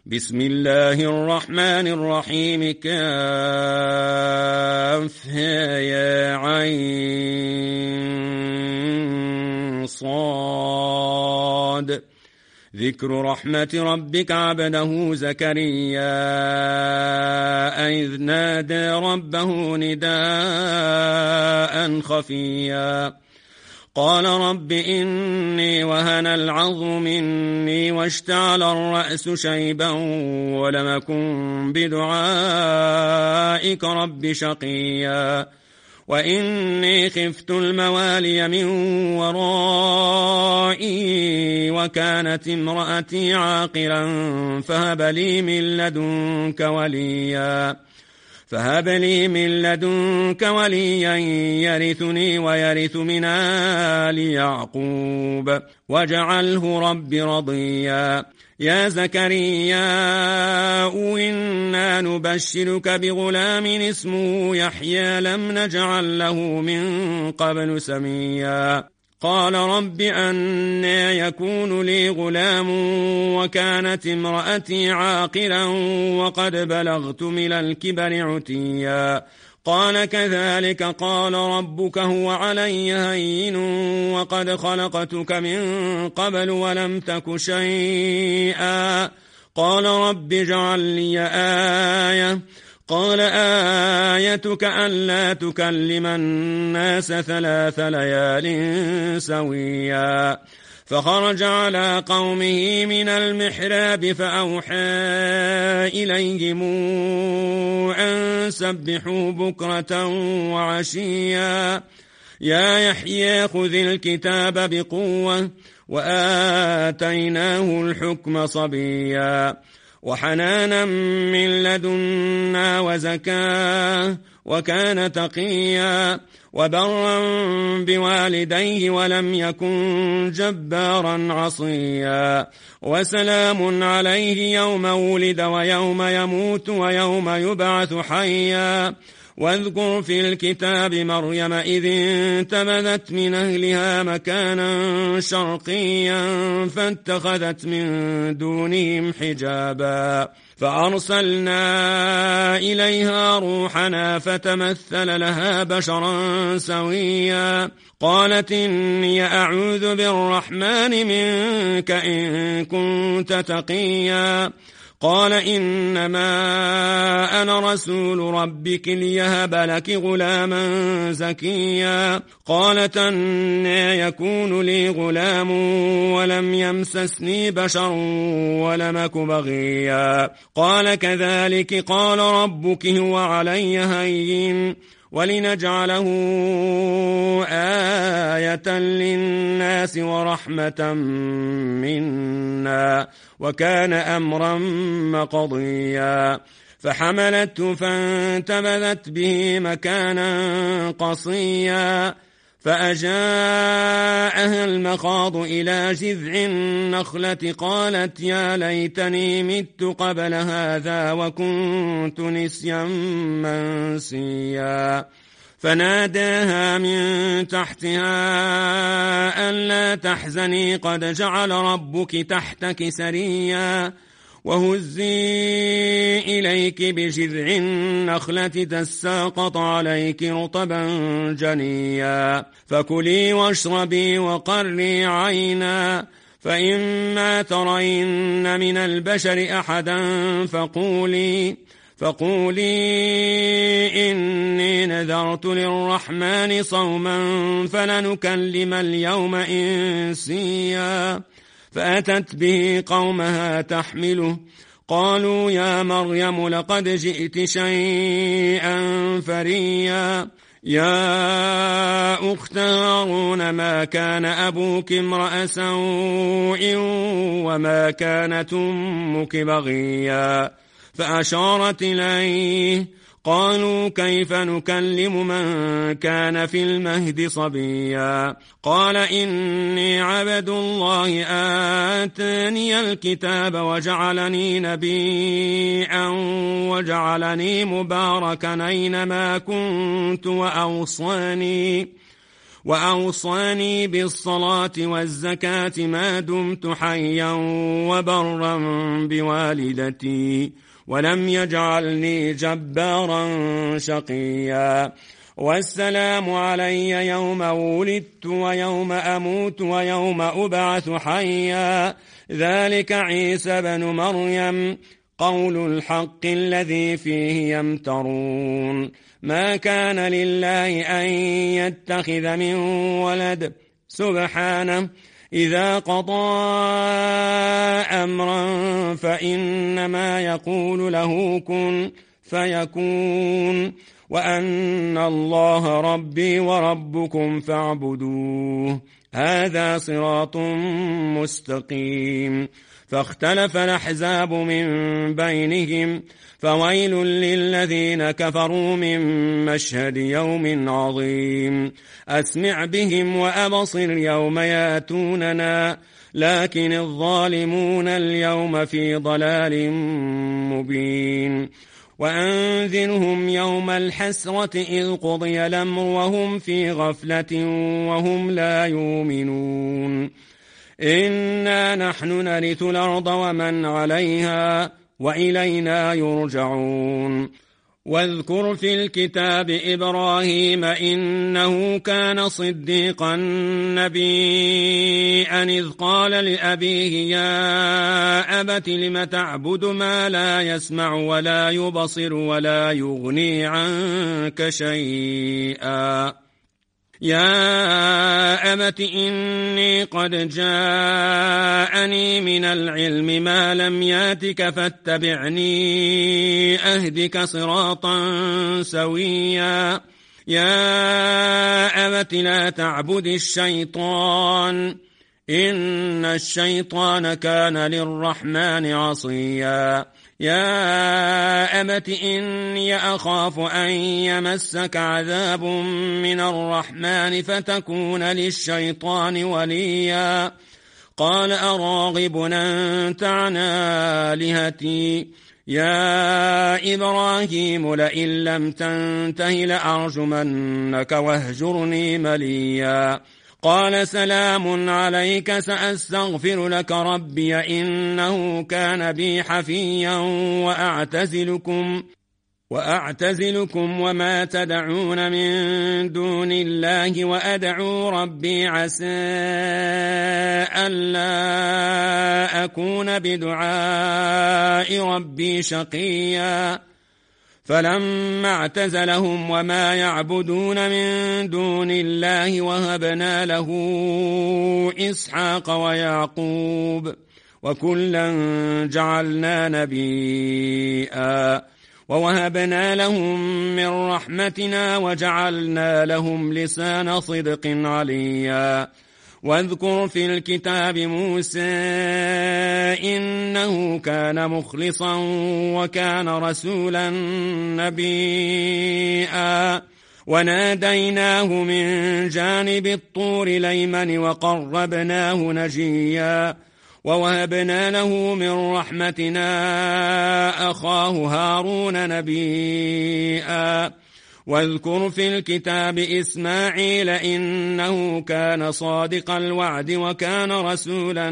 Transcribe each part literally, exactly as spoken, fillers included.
بسم الله الرحمن الرحيم. كافها يا عين صاد. ذكر رحمة ربك عبده زكريا إذ نادى ربه نداء خفيا قال رب إني وهن العظم مني واشتعل الرأس شيبا ولم أكن بدعائك رب شقيا وإني خفت الموالي من ورائي وكانت امرأتي عاقرا فهب لي من لدنك وليا فهب لي من لدنك وليا يرثني ويرث من آل يعقوب واجعله رب رضيا. يا زكريا إنا نبشرك بغلام اسمه يحيى لم نجعل له من قبل سميا قال رب أنى يكون لي غلام وكانت امرأتي عاقرا وقد بلغت من الكبر عتيا قال كذلك قال ربك هو علي هين وقد خلقتك من قبل ولم تك شيئا قال رب اجعل لي آية قال آيتك ألا تكلم الناس ثلاث ليال سويا فخرج على قومه من المحراب فأوحى إليهم أن سبحوا بكرة وعشيا يا يحيى خذ الكتاب بقوة وآتيناه الحكم صبيا وحنانا من لدنا وزكاة وكان تقيا وبرا بوالديه ولم يكن جبارا عصيا وسلام عليه يوم ولد ويوم يموت ويوم يبعث حيا واذكر في الكتاب مريم إذ انتبذت من أهلها مكانا شرقيا فاتخذت من دونهم حجابا فأرسلنا إليها روحنا فتمثل لها بشرا سويا قالت إني أعوذ بالرحمن منك إن كنت تقيا قال إنما أنا رسول ربك ليهب لك غلاما زكيا قالت أنى يكون لي غلام ولم يمسسني بشر ولم أك بغيا قال كذلك قال ربك هو علي هين ولنجعله آية للناس ورحمة منا وكان أمرا مقضيا فحملته فانتبذت به مكانا قصيا فأجاءها المخاض إلى جذع النخلة قالت يا ليتني مت قبل هذا وكنت نسيا منسيا فناداها من تحتها ألا تحزني قد جعل ربك تحتك سريا وهزي إليك بجذع النخلة تساقط عليك رطبا جنيا فكلي واشربي وقري عينا فإما ترين من البشر أحدا فقولي فقولي إني نذرت للرحمن صوما فلنكلم اليوم إنسيا فأتت به قومها تحمله قالوا يا مريم لقد جئت شيئا فريا يا أخت هارون ما كان أبوك امرأ سوء وما كانت أمك بغيا فأشارت إليه قالوا كيف نكلم من كان في المهد صبيا قال إني عبد الله آتاني الكتاب وجعلني نبيا وجعلني مباركا أينما كنت وأوصاني وأوصاني بالصلاة والزكاة ما دمت حيا وبرا بوالدتي ولم يجعلني جبارا شقيا والسلام علي يوم ولدت ويوم أموت ويوم أبعث حيا ذلك عيسى بن مريم قول الحق الذي فيه يمترون ما كان لله أن يتخذ من ولد سبحانه إذا قضى أمرا فإنما يقول له كن فيكون وأن الله ربي وربكم فاعبدوه هذا صراط مستقيم فاختلف الأحزاب من بينهم فويل للذين كفروا من مشهد يوم عظيم أسمع بهم وأبصر يوم ياتوننا لكن الظالمون اليوم في ضلال مبين وأنذرهم يوم الحسرة إذ قضي الأمر وهم في غفلة وهم لا يؤمنون إنا نحن نرث الأرض ومن عليها وإلينا يرجعون واذكر في الكتاب إبراهيم إنه كان صديقا نبيا إذ قال لأبيه يا أبت لم تعبد ما لا يسمع ولا يبصر ولا يغني عنك شيئا يا أبت إني قد جاءني من العلم ما لم ياتك فاتبعني أهدك صراطا سويا يا أبت لا تعبد الشيطان إن الشيطان كان للرحمن عصيا يا أبت إني أخاف أن يمسك عذاب من الرحمن فتكون للشيطان وليا قال أراغب أنت عن آلهتي يا إبراهيم لئن لم تنته لأرجمنك واهجرني مليا قال سلام عليك سأستغفر لك ربي إنه كان بي حفيا وأعتزلكم وأعتزلكم وما تدعون من دون الله وأدعو ربي عسى ألا أكون بدعاء ربي شقيا فلما اعتزلهم وما يعبدون من دون الله وهبنا له إسحاق ويعقوب وكلا جعلنا نبيا ووهبنا لهم من رحمتنا وجعلنا لهم لسان صدق عليا واذكر في الكتاب موسى إنه كان مخلصا وكان رسولا نبيا وناديناه من جانب الطور الأيمن وقربناه نجيا ووهبنا له من رحمتنا أخاه هارون نبيا واذكر في الكتاب إسماعيل إنه كان صادق الوعد وكان رسولا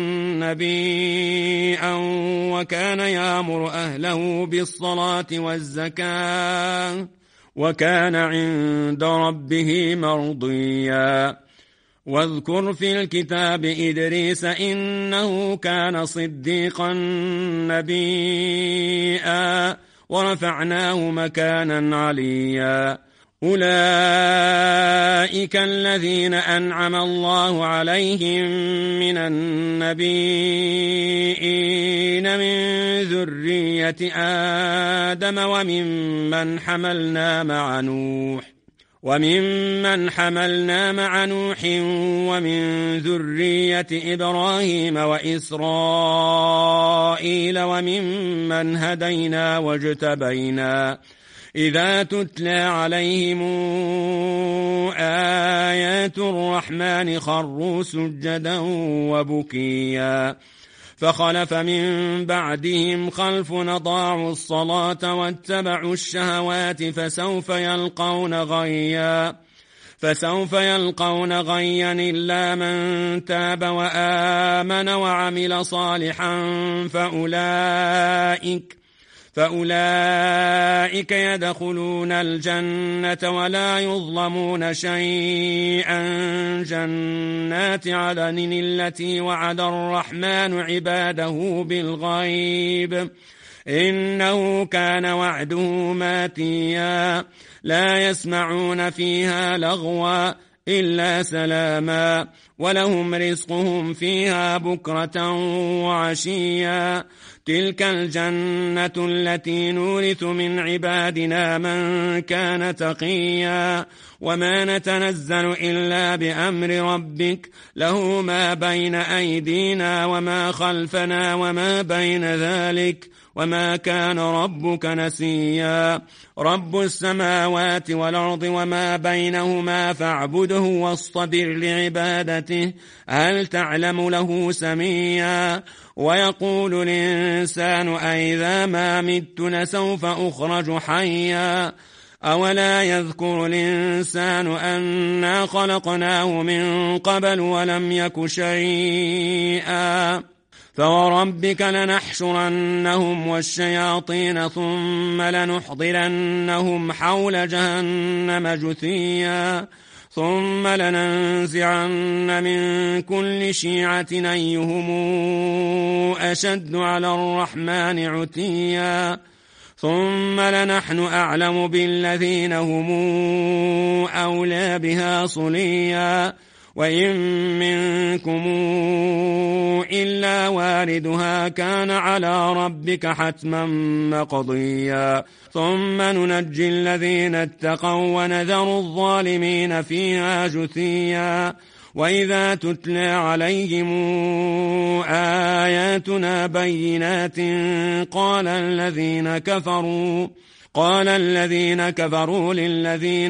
نبيا وكان يأمر أهله بالصلاة والزكاة وكان عند ربه مرضيا واذكر في الكتاب إدريس إنه كان صديقا نبيا ورفعناه مكانا عليا أولئك الذين أنعم الله عليهم من النبيين من ذرية آدم وممن حملنا مع نوح وممن حملنا مع نوح ومن ذرية إبراهيم وإسرائيل وممن هدينا واجتبينا إذا تتلى عليهم آيات الرحمن خروا سجدا وبكيا فخلف من بعدهم خلف أضاعوا الصلاة واتبعوا الشهوات فسوف يلقون غيا فسوف يلقون غيا إلا من تاب وآمن وعمل صالحا فأولئك فأولئك يدخلون الجنة ولا يظلمون شيئا. جنات عدن التي وعد الرحمن عباده بالغيب إنه كان وعده ماتيا. لا يسمعون فيها لغوا إلا سلاما ولهم رزقهم فيها بكرة وعشيا. تلك الجنة التي نورث من عبادنا من كان تقيا. وما نتنزل إلا بأمر ربك له ما بين أيدينا وما خلفنا وما بين ذلك وما كان ربك نسيا. رب السماوات والأرض وما بينهما فاعبده واصطبر لعبادته هل تعلم له سميا. ويقول الإنسان أئذا ما مت لسوف أخرج حيا. أولا يذكر الإنسان أنا خلقناه من قبل ولم يك شيئا. فوربك لنحشرنهم والشياطين ثم لنحضرنهم حول جهنم جثيا. ثم لننزعن من كل شيعة أيهم أشد على الرحمن عتيا. ثم لنحن أعلم بالذين هم أولى بها صليا. وإن منكم إلا واردها كان على ربك حتما مقضيا. ثم ننجي الذين اتقوا ونذر الظالمين فيها جثيا. وإذا تتلى عليهم آياتنا بينات قال الذين كفروا قال الذين كفروا للذين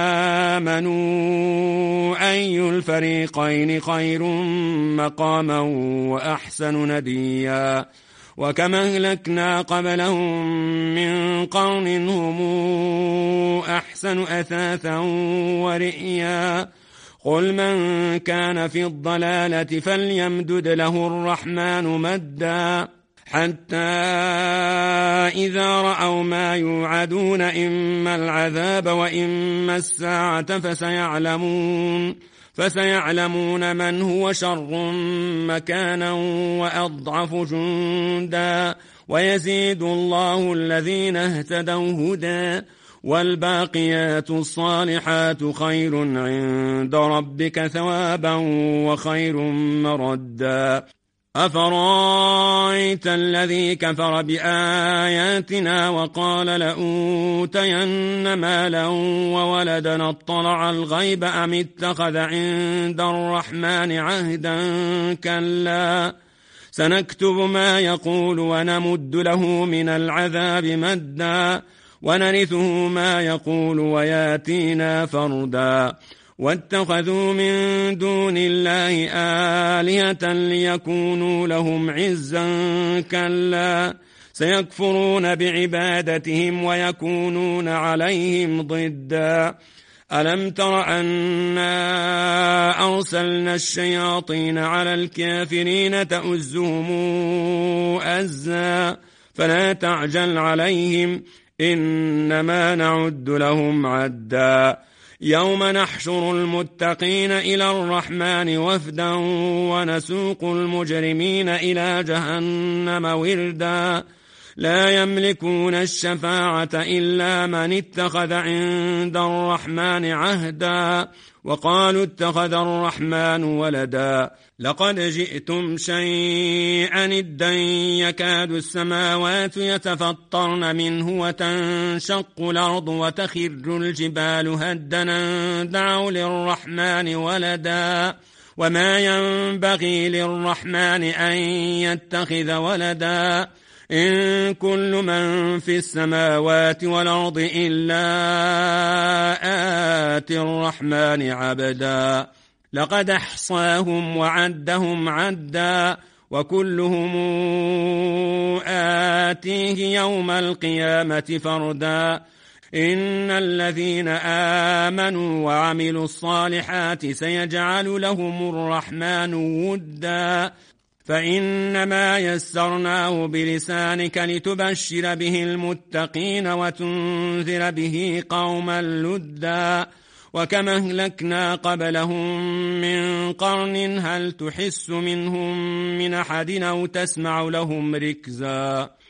آمنوا أي الفريقين خير مقاما وأحسن نديا. وكما أهلكنا قبلهم من قرن هم أحسن أثاثا ورئيا. قل من كان في الضلالة فليمدد له الرحمن مدا حتى إذا رأوا ما يوعدون إما العذاب وإما الساعة فسيعلمون فسيعلمون من هو شر مكانا وأضعف جندا. ويزيد الله الذين اهتدوا هدى والباقيات الصالحات خير عند ربك ثوابا وخير مردا. أفرأيت الذي كفر بآياتنا وقال لأوتين مالا وولدا اطلع الغيب أم اتخذ عند الرحمن عهدا كلا سنكتب ما يقول ونمد له من العذاب مدا ونرثه ما يقول وياتينا فردا. واتخذوا من دون الله آلهة ليكونوا لهم عزا كلا سيكفرون بعبادتهم ويكونون عليهم ضدا. ألم تر أنا أرسلنا الشياطين على الكافرين تؤزهم أزا فلا تعجل عليهم إنما نعد لهم عدا. يوم نحشر المتقين إلى الرحمن وفدا ونسوق المجرمين إلى جهنم وردا. لا يملكون الشفاعة إلا من اتخذ عند الرحمن عهدا وقالوا اتخذ الرحمن ولدا. لقد جئتم شيئا إدا يكاد السماوات يتفطرن منه وتنشق الأرض وتخر الجبال هدنا دعوا للرحمن ولدا وما ينبغي للرحمن أن يتخذ ولدا. إن كل من في السماوات والأرض إلا آتي الرحمن عبدا. لقد أحصاهم وعدهم عدا وكلهم آتيه يوم القيامة فردا. إن الذين آمنوا وعملوا الصالحات سيجعل لهم الرحمن ودا فإنما يسرناه بلسانك لتبشر به المتقين وتنذر به قوما لدا وكما أهلكنا قبلهم من قرن هل تحس منهم من أحد أو تسمع لهم ركزا